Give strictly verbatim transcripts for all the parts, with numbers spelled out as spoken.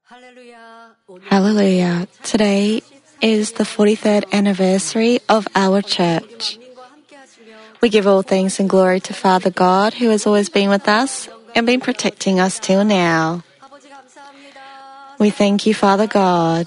Hallelujah. Today is the forty-third anniversary of our church. We give all thanks and glory to Father God, who has always been with us and been protecting us till now. We thank you, Father God.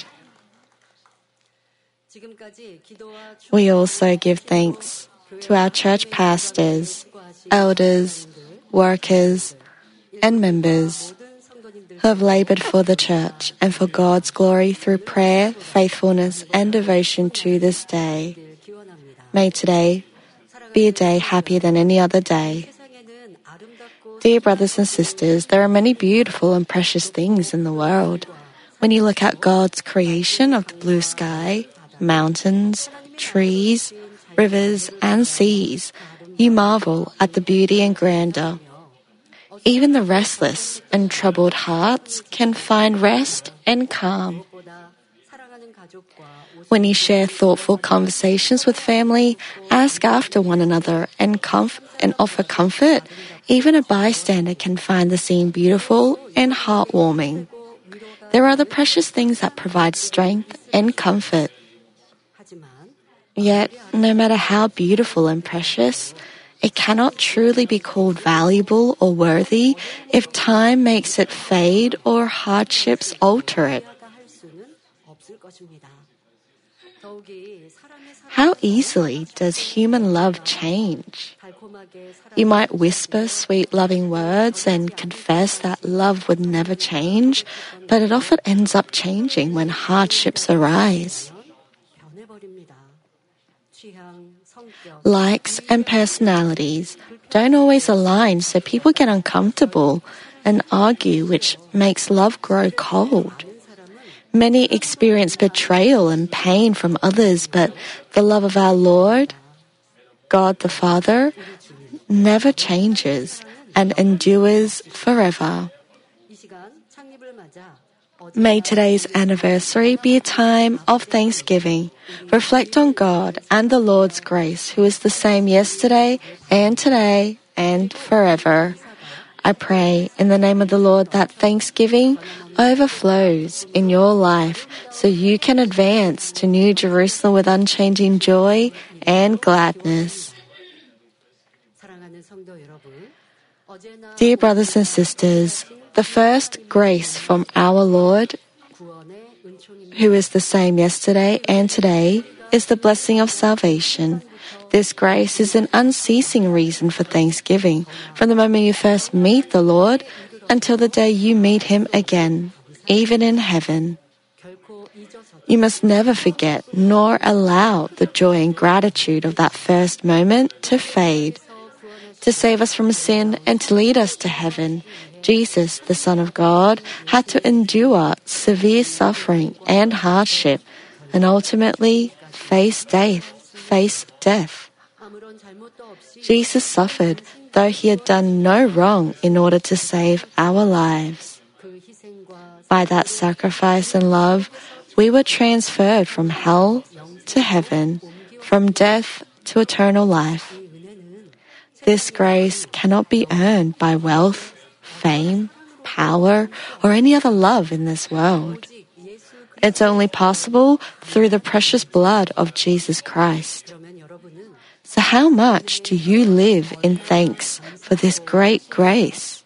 We also give thanks to our church pastors, elders, workers, and members who have labored for the church and for God's glory through prayer, faithfulness, and devotion to this day. May today be a day happier than any other day. Dear brothers and sisters, there are many beautiful and precious things in the world. When you look at God's creation of the blue sky, mountains, trees, rivers, and seas, you marvel at the beauty and grandeur. Even the restless and troubled hearts can find rest and calm. When you share thoughtful conversations with family, ask after one another and, comf- and offer comfort, even a bystander can find the scene beautiful and heartwarming. There are the precious things that provide strength and comfort. Yet, no matter how beautiful and precious, it cannot truly be called valuable or worthy if time makes it fade or hardships alter it. How easily does human love change? You might whisper sweet loving words and confess that love would never change, but it often ends up changing when hardships arise. Likes and personalities don't always align, so people get uncomfortable and argue, which makes love grow cold. Many experience betrayal and pain from others, but the love of our Lord, God the Father, never changes and endures forever. May today's anniversary be a time of thanksgiving. Reflect on God and the Lord's grace, who is the same yesterday and today and forever. I pray in the name of the Lord that thanksgiving overflows in your life so you can advance to New Jerusalem with unchanging joy and gladness. Dear brothers and sisters, the first grace from our Lord, who is the same yesterday and today, is the blessing of salvation. This grace is an unceasing reason for thanksgiving from the moment you first meet the Lord until the day you meet Him again, even in heaven. You must never forget nor allow the joy and gratitude of that first moment to fade. To save us from sin and to lead us to heaven, Jesus, the Son of God, had to endure severe suffering and hardship and ultimately face death. Face death. Jesus suffered, though He had done no wrong, in order to save our lives. By that sacrifice and love, we were transferred from hell to heaven, from death to eternal life. This grace cannot be earned by wealth, fame, power, or any other love in this world. It's only possible through the precious blood of Jesus Christ. So how much do you live in thanks for this great grace?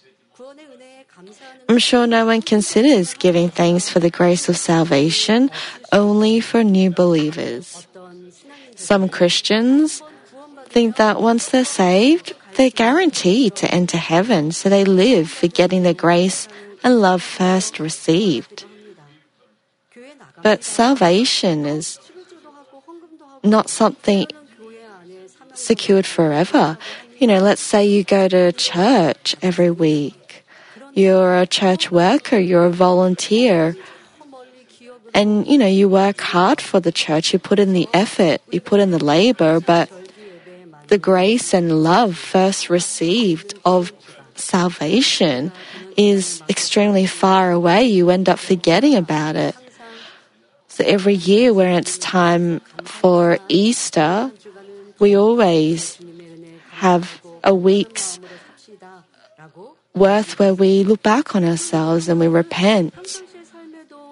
I'm sure no one considers giving thanks for the grace of salvation only for new believers. Some Christians think that once they're saved, they're guaranteed to enter heaven, so they live forgetting the grace and love first received. But salvation is not something secured forever. You know, let's say you go to church every week. You're a church worker, you're a volunteer. And, you know, you work hard for the church, you put in the effort, you put in the labor, but the grace and love first received of salvation is extremely far away. You end up forgetting about it. So every year when it's time for Easter, we always have a week's worth where we look back on ourselves and we repent.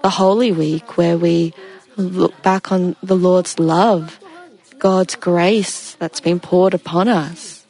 the Holy Week, where we look back on the Lord's love, God's grace that's been poured upon us.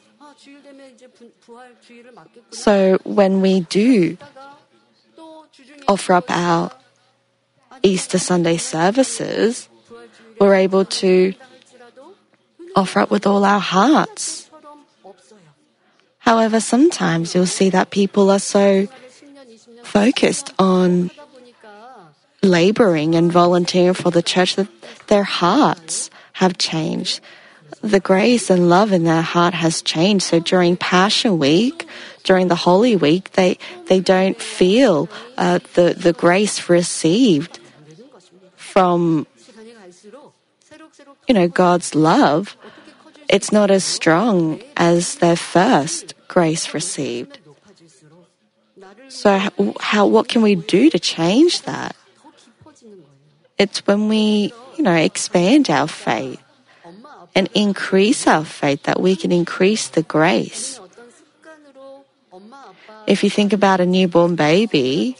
So when we do offer up our Easter Sunday services, we're able to offer up with all our hearts. However, sometimes you'll see that people are so focused on laboring and volunteering for the church that their hearts have changed. The grace and love in their heart has changed. So during Passion Week, during the Holy Week, they, they don't feel uh, the, the grace received from, you know, God's love. It's not as strong as their first grace received. So how, how what can we do to change that? It's when we, you know, expand our faith and increase our faith that we can increase the grace. If you think about a newborn baby,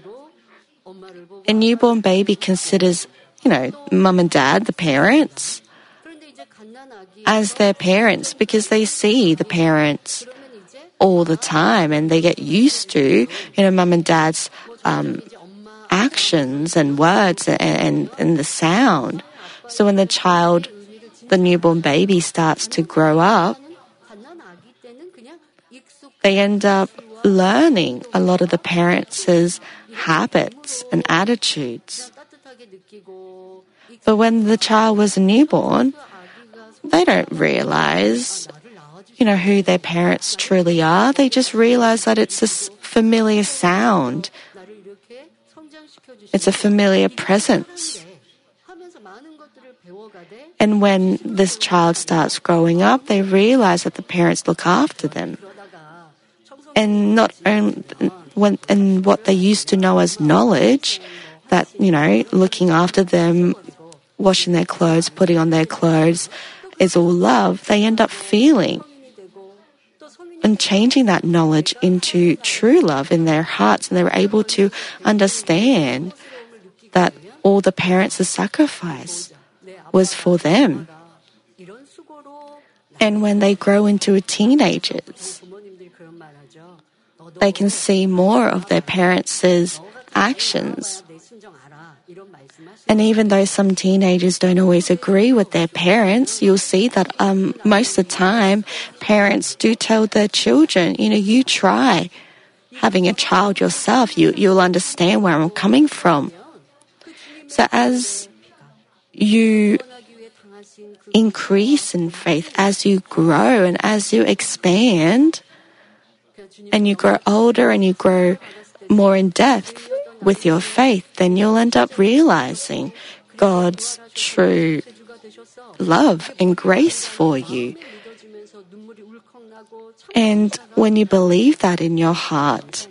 a newborn baby considers, you know, mum and dad, the parents, as their parents because they see the parents all the time and they get used to, you know, mum and dad's um, actions and words and, and, and the sound. So when the child, the newborn baby starts to grow up, they end up learning a lot of the parents' habits and attitudes. But when the child was a newborn, they don't realize, you know, who their parents truly are. They just realize that it's a familiar sound. It's a familiar presence. And when this child starts growing up, they realize that the parents look after them. And not only when and what they used to know as knowledge, that, you know, looking after them, washing their clothes, putting on their clothes, is all love, they end up feeling and changing that knowledge into true love in their hearts, and they're able to understand that all the parents' sacrifice was for them. And when they grow into teenagers, they can see more of their parents' actions. And even though some teenagers don't always agree with their parents, you'll see that um, most of the time, parents do tell their children, you know, you try having a child yourself. You, you'll understand where I'm coming from. So as you increase in faith, as you grow and as you expand, and you grow older and you grow more in depth with your faith, then you'll end up realizing God's true love and grace for you. And when you believe that in your heart,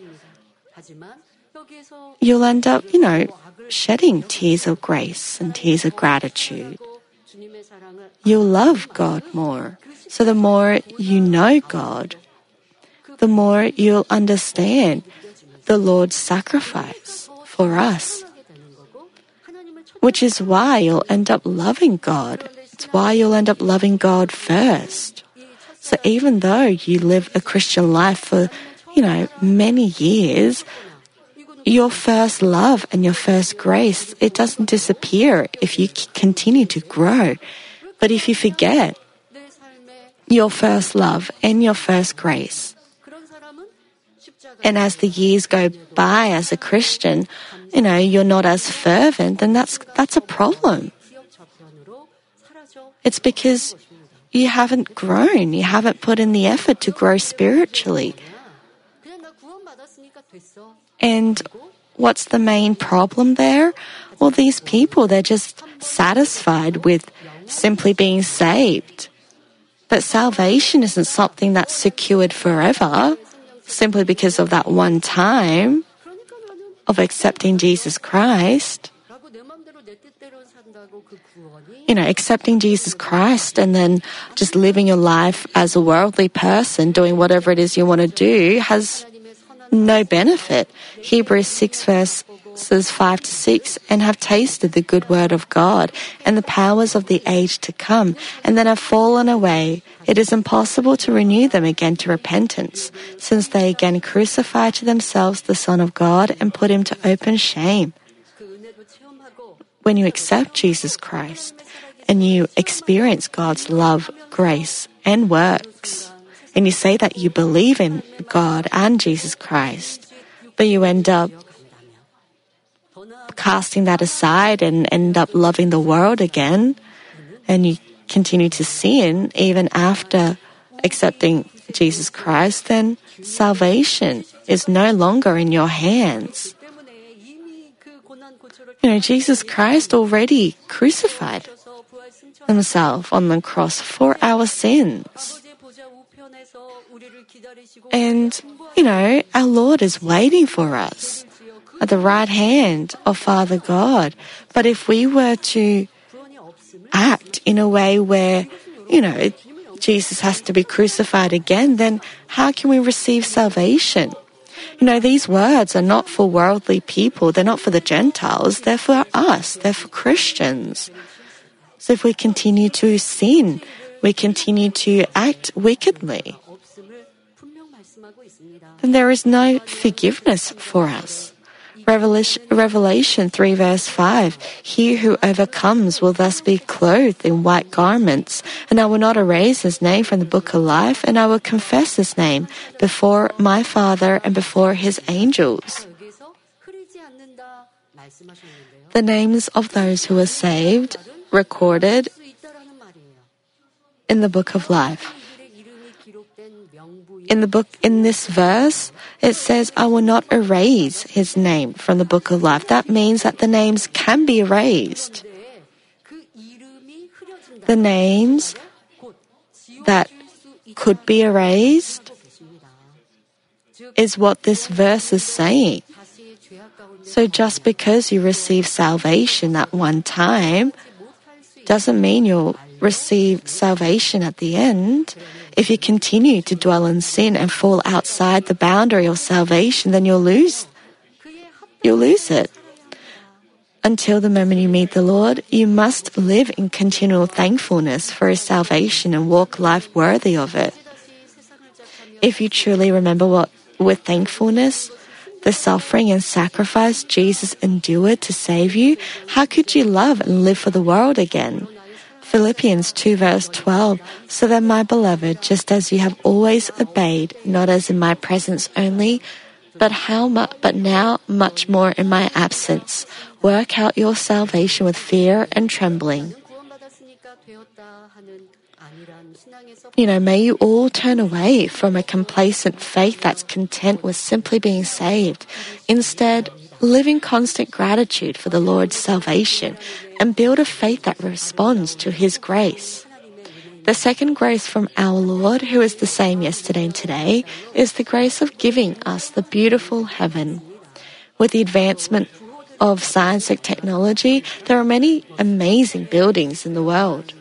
you'll end up, you know, shedding tears of grace and tears of gratitude. You'll love God more. So the more you know God, the more you'll understand the Lord's sacrifice for us, which is why you'll end up loving God. It's why you'll end up loving God first. So even though you live a Christian life for, you know, many years, your first love and your first grace, it doesn't disappear if you continue to grow. But if you forget your first love and your first grace, and as the years go by as a Christian, you know, you're not as fervent, then that's that's a problem. It's because you haven't grown, you haven't put in the effort to grow spiritually. And what's the main problem there? Well, these people, they're just satisfied with simply being saved. But salvation isn't something that's secured forever, simply because of that one time of accepting Jesus Christ. You know, accepting Jesus Christ and then just living your life as a worldly person, doing whatever it is you want to do, has no benefit. Hebrews six verse verses five to six, and have tasted the good word of God and the powers of the age to come, and then have fallen away. It is impossible to renew them again to repentance, since they again crucify to themselves the Son of God and put him to open shame. When you accept Jesus Christ and you experience God's love, grace, and works, and you say that you believe in God and Jesus Christ, but you end up casting that aside and end up loving the world again, and you continue to sin even after accepting Jesus Christ, then salvation is no longer in your hands. You know, Jesus Christ already crucified himself on the cross for our sins. And, you know, our Lord is waiting for us at the right hand of Father God. But if we were to act in a way where, you know, Jesus has to be crucified again, then how can we receive salvation? You know, these words are not for worldly people. They're not for the Gentiles. They're for us. They're for Christians. So if we continue to sin, we continue to act wickedly, then there is no forgiveness for us. Revelation, Revelation three verse five, he who overcomes will thus be clothed in white garments, and I will not erase his name from the book of life, and I will confess his name before my Father and before his angels. The names of those who are saved recorded in the book of life. In the book, in this verse, it says, I will not erase his name from the book of life. That means that the names can be erased. The names that could be erased is what this verse is saying. So just because you receive salvation at one time doesn't mean you'll receive salvation at the end. If you continue to dwell in sin and fall outside the boundary of salvation, then you'll lose. You'll lose it. Until the moment you meet the Lord, you must live in continual thankfulness for His salvation and walk life worthy of it. If you truly remember what, with thankfulness, the suffering and sacrifice Jesus endured to save you, how could you love and live for the world again? Philippians two verse twelve, so that my beloved, just as you have always obeyed, not as in my presence only, but how mu- but now much more in my absence, work out your salvation with fear and trembling. You know, may you all turn away from a complacent faith that's content with simply being saved. Instead, live in constant gratitude for the Lord's salvation and build a faith that responds to His grace. The second grace from our Lord, who is the same yesterday and today, is the grace of giving us the beautiful heaven. With the advancement of science and technology, there are many amazing buildings in the world.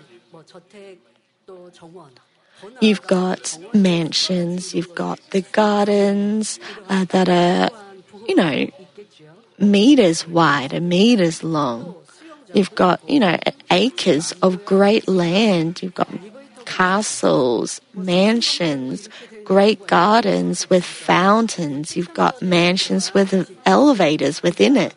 You've got mansions, you've got the gardens uh, that are, you know, meters wide and meters long. You've got, you know, acres of great land. You've got castles, mansions, great gardens with fountains. You've got mansions with elevators within it.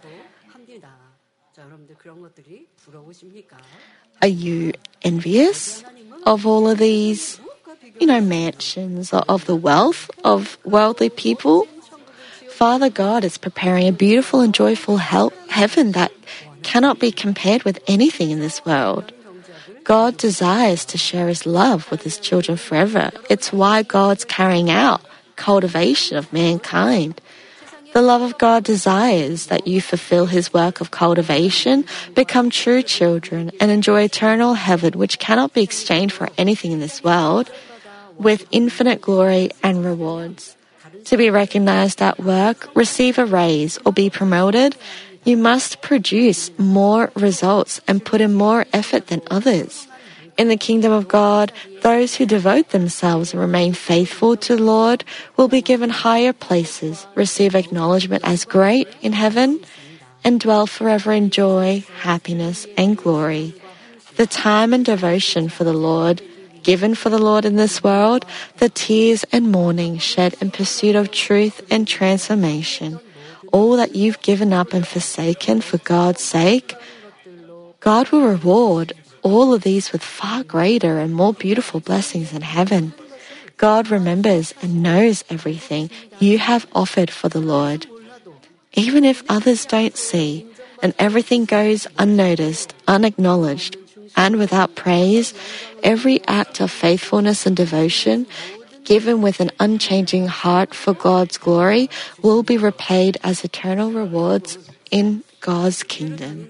Are you envious of all of these, you know, mansions, or of the wealth of worldly people? Father God is preparing a beautiful and joyful hell, heaven that cannot be compared with anything in this world. God desires to share His love with His children forever. It's why God's carrying out cultivation of mankind. The love of God desires that you fulfill His work of cultivation, become true children, and enjoy eternal heaven which cannot be exchanged for anything in this world, with infinite glory and rewards. To be recognized at work, receive a raise, or be promoted, you must produce more results and put in more effort than others. In the kingdom of God, those who devote themselves and remain faithful to the Lord will be given higher places, receive acknowledgement as great in heaven, and dwell forever in joy, happiness, and glory. The time and devotion for the Lord, given for the Lord in this world, the tears and mourning shed in pursuit of truth and transformation, all that you've given up and forsaken for God's sake, God will reward all of these with far greater and more beautiful blessings in heaven. God remembers and knows everything you have offered for the Lord. Even if others don't see, and everything goes unnoticed, unacknowledged, and without praise, every act of faithfulness and devotion, given with an unchanging heart for God's glory, will be repaid as eternal rewards in God's kingdom.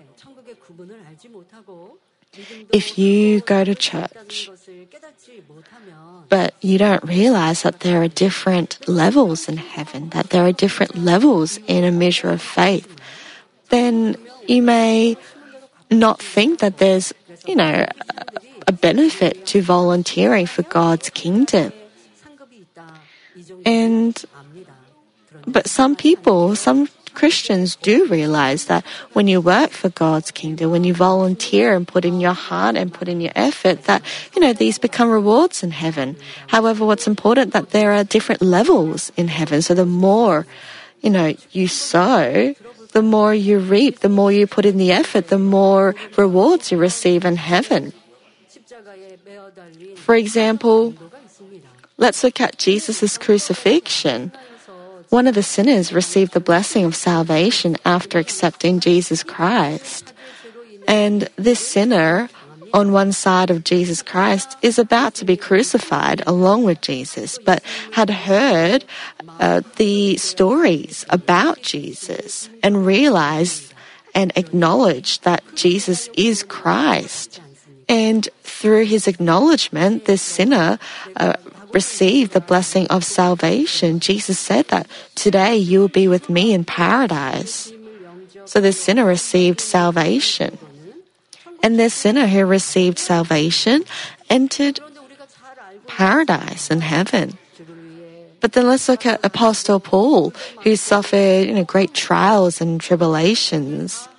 If you go to church, but you don't realize that there are different levels in heaven, that there are different levels in a measure of faith, then you may not think that there's, you know, a benefit to volunteering for God's kingdom. And, but some people, some Christians do realize that when you work for God's kingdom, when you volunteer and put in your heart and put in your effort, that, you know, these become rewards in heaven. However, what's important that there are different levels in heaven. So the more, you know, you sow, the more you reap, the more you put in the effort, the more rewards you receive in heaven. For example, let's look at Jesus' crucifixion. One of the sinners received the blessing of salvation after accepting Jesus Christ. And this sinner, on one side of Jesus Christ, is about to be crucified along with Jesus, but had heard uh, the stories about Jesus and realized and acknowledged that Jesus is Christ. And through his acknowledgement, this sinner uh, received the blessing of salvation. Jesus said that today you will be with me in paradise. So this sinner received salvation. And this sinner who received salvation entered paradise in heaven. But then let's look at Apostle Paul, who suffered, you know, great trials and tribulations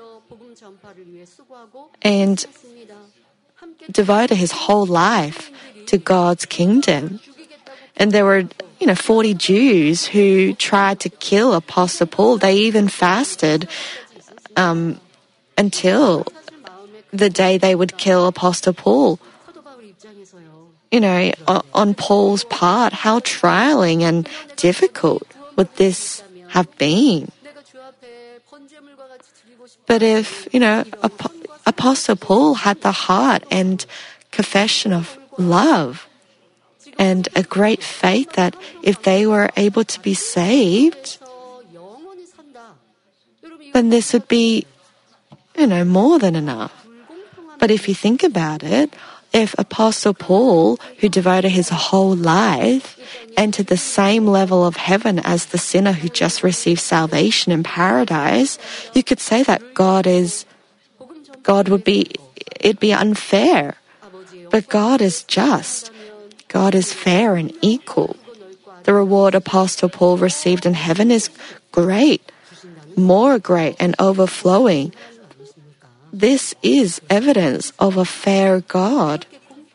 and devoted his whole life to God's kingdom. And there were, you know, forty Jews who tried to kill Apostle Paul. They even fasted um, until the day they would kill Apostle Paul. You know, on Paul's part, how trialing and difficult would this have been? But if, you know, Apostle Paul had the heart and confession of love and a great faith that if they were able to be saved, then this would be, you know, more than enough. But if you think about it, if Apostle Paul, who devoted his whole life, entered the same level of heaven as the sinner who just received salvation in paradise, you could say that God is, God would be, it'd be unfair. But God is just. God is fair and equal. The reward Apostle Paul received in heaven is great, more great and overflowing. This is evidence of a fair God.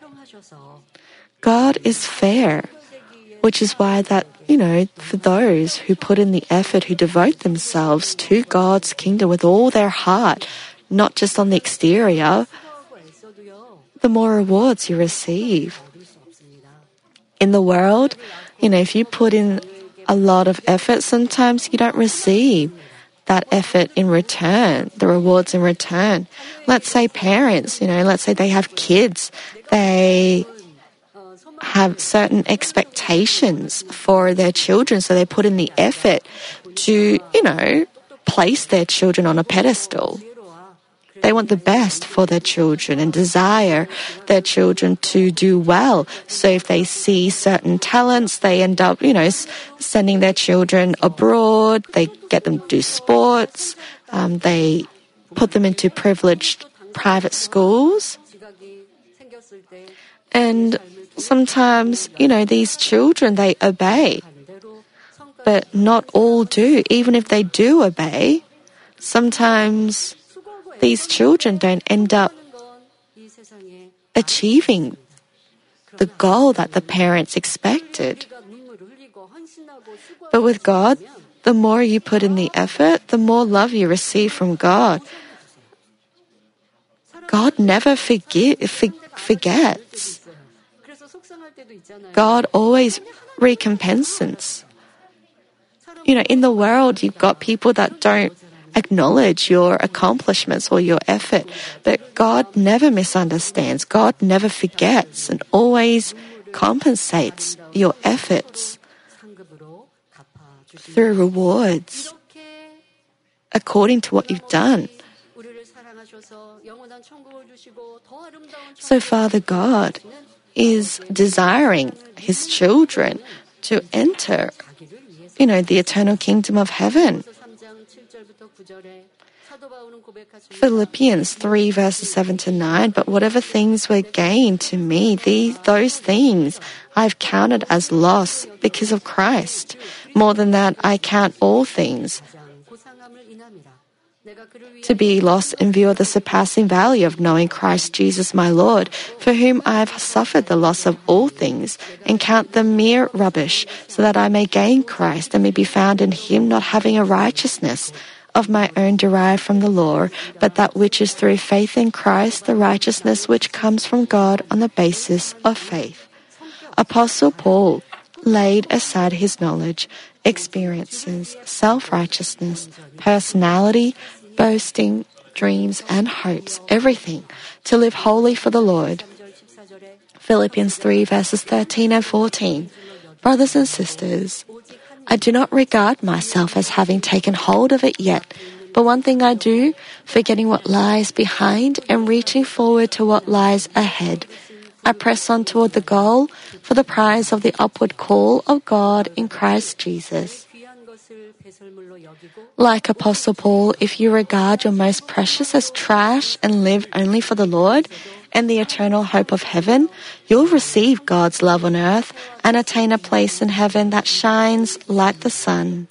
God is fair, which is why that, you know, for those who put in the effort, who devote themselves to God's kingdom with all their heart, not just on the exterior, the more rewards you receive. In the world, you know, if you put in a lot of effort, sometimes you don't receive that effort in return, the rewards in return. Let's say parents, you know, let's say they have kids, they have certain expectations for their children, so they put in the effort to, you know, place their children on a pedestal. They want the best for their children and desire their children to do well. So if they see certain talents, they end up, you know, sending their children abroad. They get them to do sports. Um, they put them into privileged private schools. And sometimes, you know, these children, they obey. But not all do. Even if they do obey, sometimes these children don't end up achieving the goal that the parents expected. But with God, the more you put in the effort, the more love you receive from God. God never forget, for, forgets. God always recompenses. You know, in the world, you've got people that don't acknowledge your accomplishments or your effort, but God never misunderstands. God never forgets and always compensates your efforts through rewards according to what you've done. So Father God is desiring His children to enter, you know, the eternal kingdom of heaven. Philippians three verses seven to nine, but whatever things were gained to me, these, those things I've counted as loss because of Christ. More than that, I count all things to be lost in view of the surpassing value of knowing Christ Jesus my Lord, for whom I have suffered the loss of all things, and count them mere rubbish, so that I may gain Christ and may be found in Him, not having a righteousness of my own derived from the law, but that which is through faith in Christ, the righteousness which comes from God on the basis of faith. Apostle Paul laid aside his knowledge, experiences, self-righteousness, personality, boasting, dreams, and hopes, everything, to live wholly for the Lord. Philippians three verses thirteen and fourteen. Brothers and sisters, I do not regard myself as having taken hold of it yet, but one thing I do, forgetting what lies behind and reaching forward to what lies ahead, I press on toward the goal for the prize of the upward call of God in Christ Jesus. Like Apostle Paul, if you regard your most precious as trash and live only for the Lord and the eternal hope of heaven, you'll receive God's love on earth and attain a place in heaven that shines like the sun.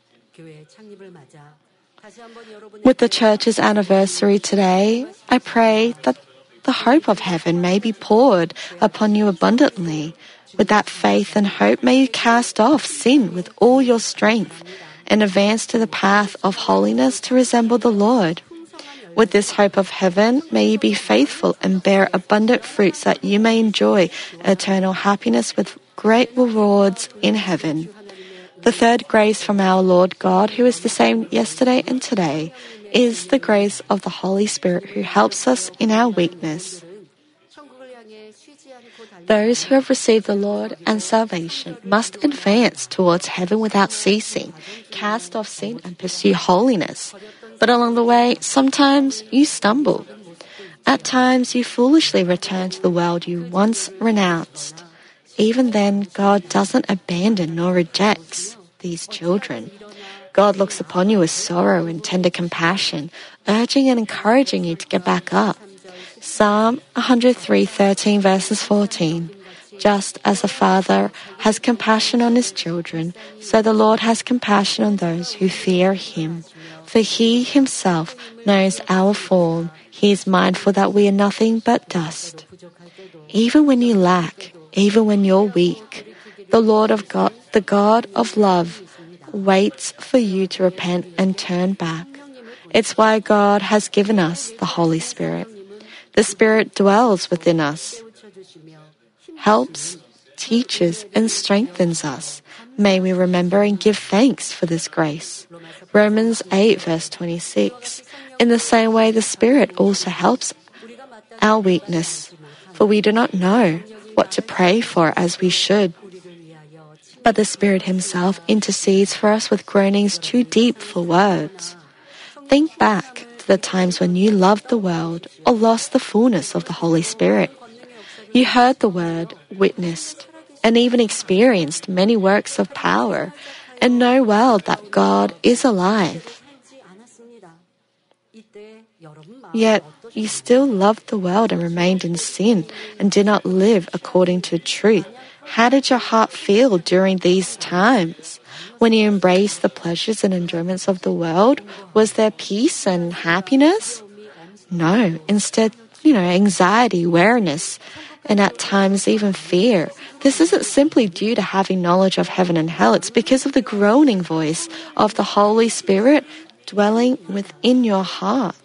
With the church's anniversary today, I pray that the hope of heaven may be poured upon you abundantly. With that faith and hope, may you cast off sin with all your strength and advance to the path of holiness to resemble the Lord. With this hope of heaven, may you be faithful and bear abundant fruits that you may enjoy eternal happiness with great rewards in heaven. The third grace from our Lord God, who is the same yesterday and today, is the grace of the Holy Spirit who helps us in our weakness. Those who have received the Lord and salvation must advance towards heaven without ceasing, cast off sin and pursue holiness. But along the way, sometimes you stumble. At times, you foolishly return to the world you once renounced. Even then, God doesn't abandon nor rejects these children. God looks upon you with sorrow and tender compassion, urging and encouraging you to get back up. Psalm one oh three thirteen verses fourteen. Just as a father has compassion on his children, so the Lord has compassion on those who fear Him. For He Himself knows our form. He is mindful that we are nothing but dust. Even when you lack, even when you're weak, the Lord of God, the God of love, waits for you to repent and turn back. It's why God has given us the Holy Spirit. The Spirit dwells within us, helps, teaches, and strengthens us. May we remember and give thanks for this grace. Romans eight verse twenty-six. In the same way, the Spirit also helps our weakness, for we do not know what to pray for as we should. But the Spirit Himself intercedes for us with groanings too deep for words. Think back to the times when you loved the world or lost the fullness of the Holy Spirit. You heard the word, witnessed, and even experienced many works of power, and know well that God is alive. Yet you still loved the world and remained in sin and did not live according to truth. How did your heart feel during these times? When you embraced the pleasures and enjoyments of the world, was there peace and happiness? No. Instead, you know, anxiety, weariness, and at times even fear. This isn't simply due to having knowledge of heaven and hell. It's because of the groaning voice of the Holy Spirit dwelling within your heart.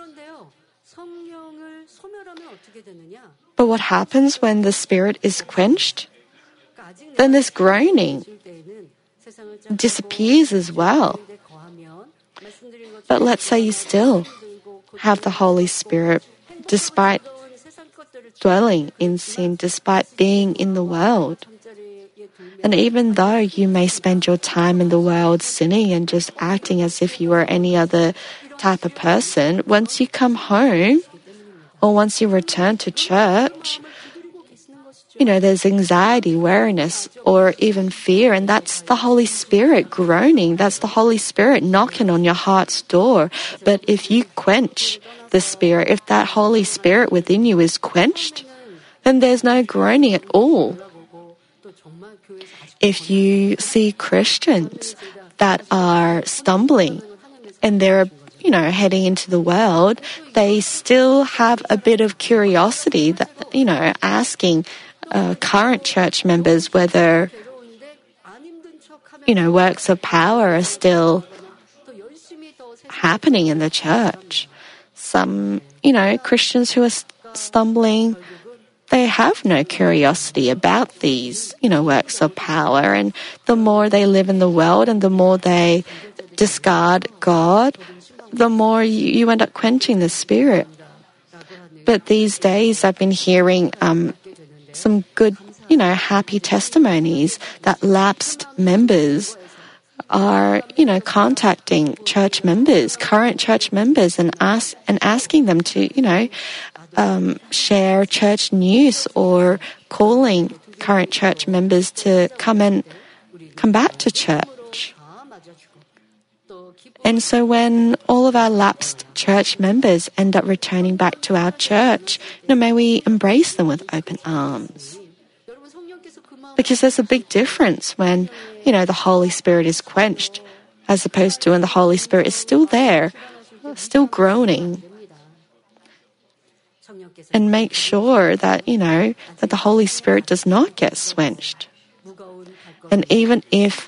But what happens when the Spirit is quenched? Then this groaning disappears as well. But let's say you still have the Holy Spirit despite dwelling in sin, despite being in the world. And even though you may spend your time in the world sinning and just acting as if you were any other type of person, once you come home or once you return to church, you know, there's anxiety, weariness, or even fear, and that's the Holy Spirit groaning. That's the Holy Spirit knocking on your heart's door. But if you quench the Spirit, if that Holy Spirit within you is quenched, then there's no groaning at all. If you see Christians that are stumbling and they're, you know, heading into the world, they still have a bit of curiosity, that, you know, asking uh, current church members whether, you know, works of power are still happening in the church. Some, you know, Christians who are st- stumbling, they have no curiosity about these, you know, works of power. And the more they live in the world and the more they discard God, the more you, you end up quenching the Spirit. But these days I've been hearing um, some good, you know, happy testimonies that lapsed members are, you know, contacting church members, current church members, and ask and asking them to, you know, um, share church news, or calling current church members to come and come back to church. And so when all of our lapsed church members end up returning back to our church, you know, may we embrace them with open arms. Because there's a big difference when, you know, the Holy Spirit is quenched, as opposed to when the Holy Spirit is still there, still groaning. And make sure that, you know, that the Holy Spirit does not get quenched. And even if,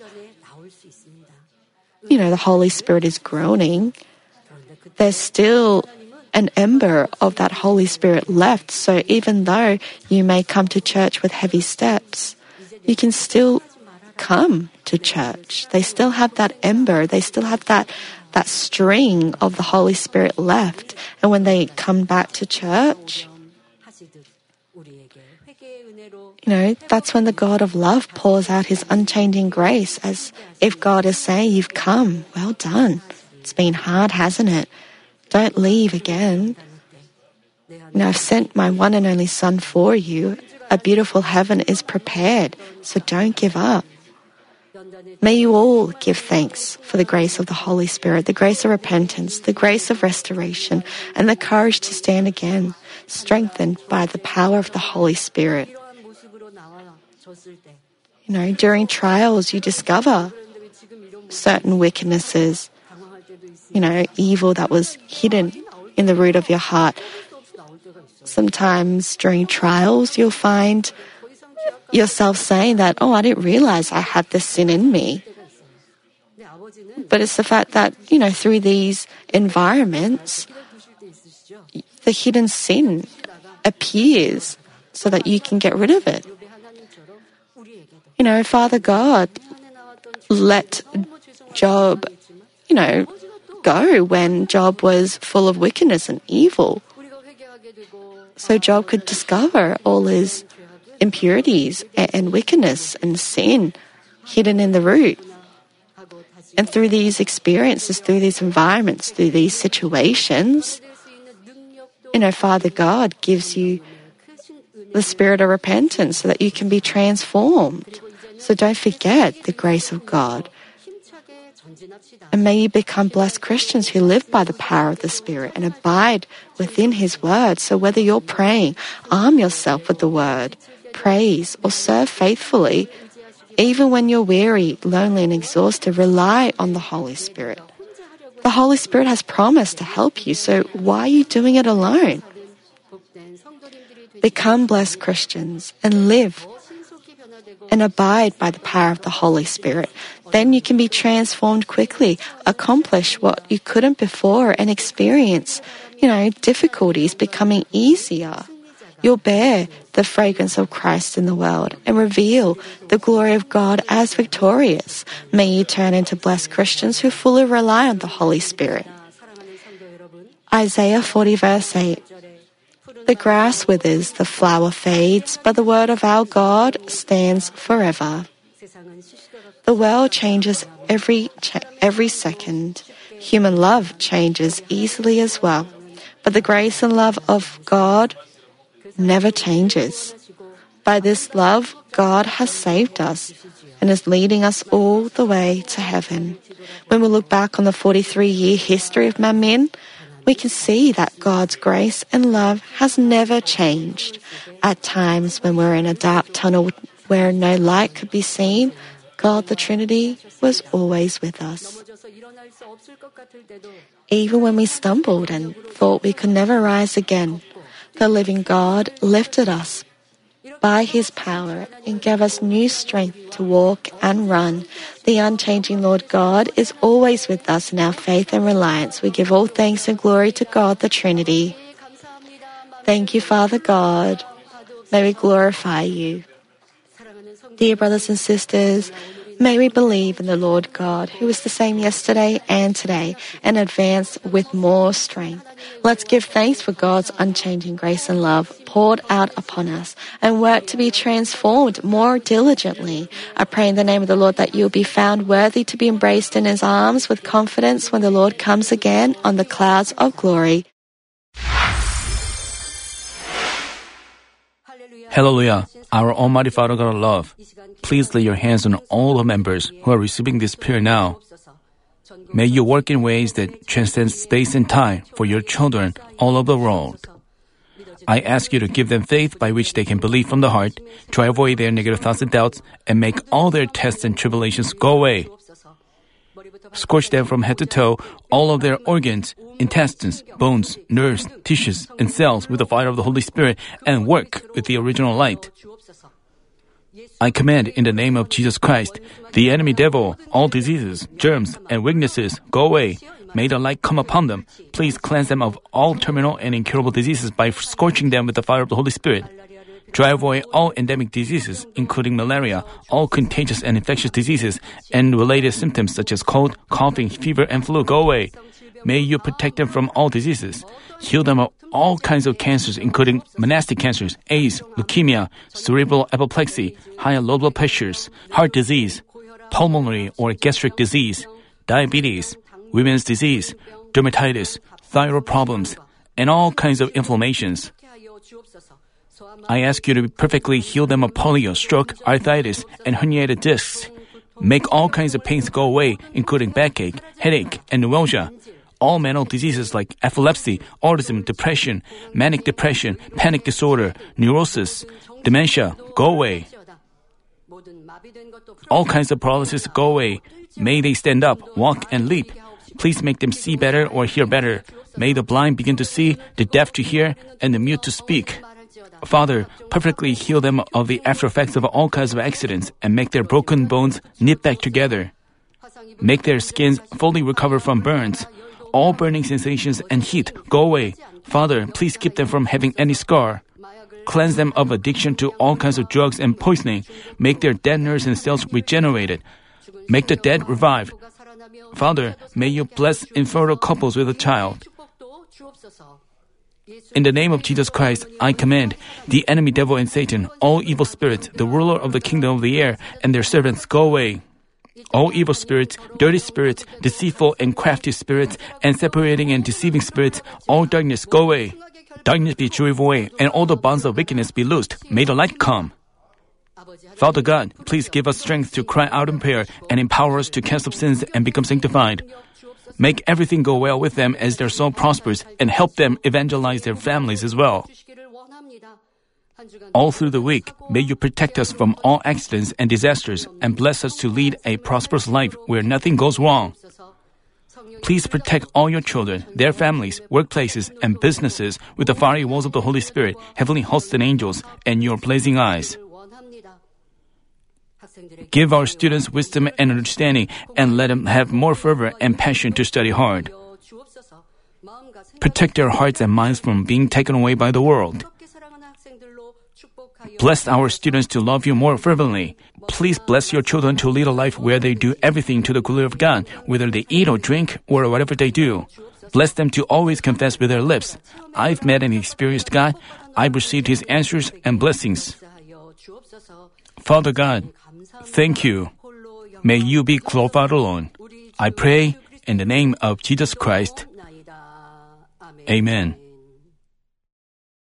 you know, the Holy Spirit is groaning, there's still an ember of that Holy Spirit left. So even though you may come to church with heavy steps, you can still come to church. They still have that ember. They still have that that string of the Holy Spirit left. And when they come back to church, you know, that's when the God of love pours out His unchanging grace, as if God is saying, you've come, well done. It's been hard, hasn't it? Don't leave again. You know, I've sent my one and only Son for you. A beautiful heaven is prepared, so don't give up. May you all give thanks for the grace of the Holy Spirit, the grace of repentance, the grace of restoration, and the courage to stand again, strengthened by the power of the Holy Spirit. You know, during trials, you discover certain wickednesses, you know, evil that was hidden in the root of your heart. Sometimes during trials, you'll find yourself saying that, oh, I didn't realize I had this sin in me. But it's the fact that, you know, through these environments, the hidden sin appears so that you can get rid of it. You know, Father God let Job, you know, go when Job was full of wickedness and evil. So Job could discover all his impurities and wickedness and sin hidden in the root. And through these experiences, through these environments, through these situations, you know, Father God gives you the spirit of repentance so that you can be transformed. So don't forget the grace of God. And may you become blessed Christians who live by the power of the Spirit and abide within His Word. So whether you're praying, arm yourself with the Word, praise, or serve faithfully, Even when you're weary, lonely, and exhausted, rely on the Holy Spirit. The Holy Spirit has promised to help you, so why are you doing it alone? Become blessed Christians and live and abide by the power of the Holy Spirit. Then you can be transformed quickly, accomplish what you couldn't before, and experience, you know, difficulties becoming easier. You'll bear the fragrance of Christ in the world and reveal the glory of God as victorious. May you turn into blessed Christians who fully rely on the Holy Spirit. Isaiah forty verse eight. The grass withers, the flower fades, but the word of our God stands forever. The world changes every cha- every second. Human love changes easily as well. But the grace and love of God never changes. By this love, God has saved us and is leading us all the way to heaven. When we look back on the forty-three-year history of Manmin, we can see that God's grace and love has never changed. At times when we're in a dark tunnel where no light could be seen, God the Trinity was always with us. Even when we stumbled and thought we could never rise again, the living God lifted us by His power and gave us new strength to walk and run. The unchanging Lord God is always with us in our faith and reliance. We give all thanks and glory to God the Trinity. Thank you, Father God. May we glorify you. Dear brothers and sisters, may we believe in the Lord God, who is the same yesterday and today, and advance with more strength. Let's give thanks for God's unchanging grace and love poured out upon us, and work to be transformed more diligently. I pray in the name of the Lord that you will be found worthy to be embraced in His arms with confidence when the Lord comes again on the clouds of glory. Hallelujah, our Almighty Father God of love, please lay your hands on all the members who are receiving this prayer now. May you work in ways that transcend space and time for your children all over the world. I ask you to give them faith by which they can believe from the heart, to avoid their negative thoughts and doubts, and make all their tests and tribulations go away. Scorch them from head to toe, all of their organs, intestines, bones, nerves, tissues, and cells with the fire of the Holy Spirit, and work with the original light. I command in the name of Jesus Christ, the enemy devil, all diseases, germs, and weaknesses, go away. May the light come upon them. Please cleanse them of all terminal and incurable diseases by scorching them with the fire of the Holy Spirit. Drive away all endemic diseases, including malaria, all contagious and infectious diseases, and related symptoms such as cold, coughing, fever, and flu, go away. May you protect them from all diseases. Heal them of all kinds of cancers, including monastic cancers, AIDS, leukemia, cerebral apoplexy, high and low blood pressures, heart disease, pulmonary or gastric disease, diabetes, women's disease, dermatitis, thyroid problems, and all kinds of inflammations. I ask you to perfectly heal them of polio, stroke, arthritis, and herniated discs. Make all kinds of pains go away, including backache, headache, and nausea. All mental diseases like epilepsy, autism, depression, manic depression, panic disorder, neurosis, dementia, go away. All kinds of paralysis go away. May they stand up, walk, and leap. Please make them see better or hear better. May the blind begin to see, the deaf to hear, and the mute to speak. Father, perfectly heal them of the after effects of all kinds of accidents and make their broken bones knit back together. Make their skins fully recover from burns. All burning sensations and heat go away. Father, please keep them from having any scar. Cleanse them of addiction to all kinds of drugs and poisoning. Make their dead nerves and cells regenerated. Make the dead revived. Father, may you bless infertile couples with a child. In the name of Jesus Christ, I command the enemy devil and Satan, all evil spirits, the ruler of the kingdom of the air, and their servants, go away. All evil spirits, dirty spirits, deceitful and crafty spirits, and separating and deceiving spirits, all darkness, go away. Darkness be driven away, and all the bonds of wickedness be loosed. May the light come. Father God, please give us strength to cry out in prayer and empower us to cast off sins and become sanctified. Make everything go well with them as their soul prospers, and help them evangelize their families as well. All through the week, may you protect us from all accidents and disasters and bless us to lead a prosperous life where nothing goes wrong. Please protect all your children, their families, workplaces, and businesses with the fiery walls of the Holy Spirit, heavenly hosts and angels, and your blazing eyes. Give our students wisdom and understanding, and let them have more fervor and passion to study hard. Protect their hearts and minds from being taken away by the world. Bless our students to love you more fervently. Please bless your children to lead a life where they do everything to the glory of God, whether they eat or drink or whatever they do. Bless them to always confess with their lips, "I've met and experienced God. I've received His answers and blessings." Father God, thank you. May you be glorified alone. I pray in the name of Jesus Christ. Amen.